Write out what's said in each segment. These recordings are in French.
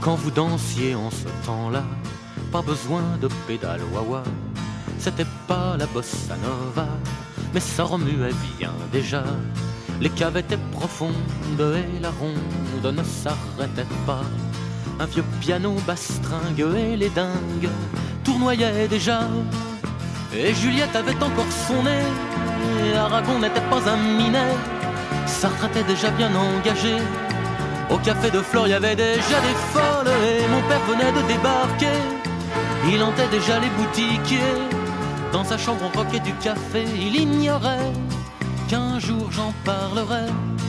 Quand vous dansiez en ce temps-là, pas besoin de pédale wah-wah. C'était pas la bossa nova, mais ça remuait bien déjà. Les caves étaient profondes et la ronde ne s'arrêtait pas. Un vieux piano bastringue et les dingues tournoyaient déjà. Et Juliette avait encore son nez, Aragon n'était pas un minet. Sartre était déjà bien engagé. Au café de Flore, il y avait déjà des folles et mon père venait de débarquer. Il hantait déjà les boutiquiers. Dans sa chambre on croquait du café. Il ignorait qu'un jour j'en parlerai.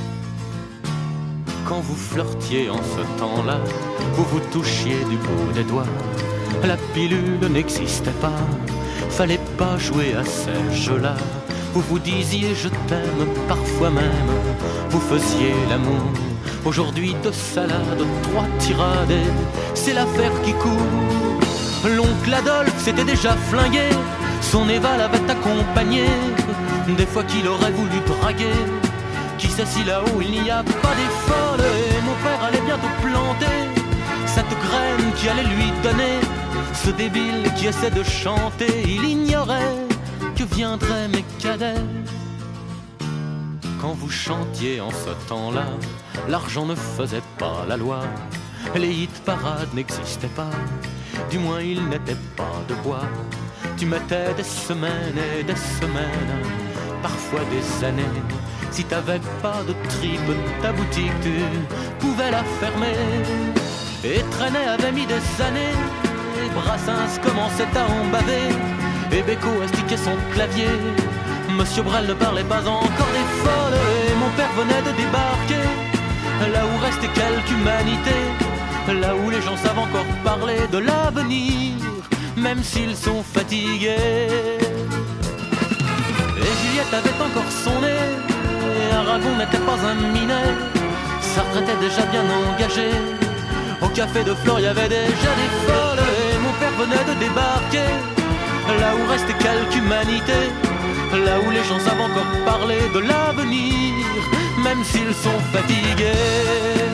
Quand vous flirtiez en ce temps-là, vous vous touchiez du bout des doigts. La pilule n'existait pas, fallait pas jouer à ces jeux-là. Vous vous disiez je t'aime, parfois même vous faisiez l'amour. Aujourd'hui 2 salades, 3 tirades, c'est l'affaire qui court. L'oncle Adolphe s'était déjà flingué, son Eva l'avait accompagné. Des fois qu'il aurait voulu draguer, qui sait si là-haut il n'y a pas des folles. Et mon père allait bientôt planter cette graine qui allait lui donner ce débile qui essaie de chanter. Il ignorait que viendraient mes cadets. Quand vous chantiez en ce temps-là, l'argent ne faisait pas la loi. Les hit-parades n'existaient pas, du moins ils n'étaient pas de bois. Tu mettais des semaines et des semaines, parfois des années. Si t'avais pas de tripe, ta boutique tu pouvais la fermer. Et Trenet avait mis des années, et Brassens commençait à en baver. Et Beko astiquait son clavier. Monsieur Brel ne parlait pas encore des folles. Et mon père venait de débarquer, là où restait quelque humanité, là où les gens savent encore parler de l'avenir, même s'ils sont fatigués. Et Juliette avait encore son nez, et Aragon n'était pas un minet. Sartre était déjà bien engagé. Au café de Flore, il y avait déjà des folles. Et mon père venait de débarquer, là où restait quelque humanité, là où les gens savent encore parler de l'avenir, même s'ils sont fatigués.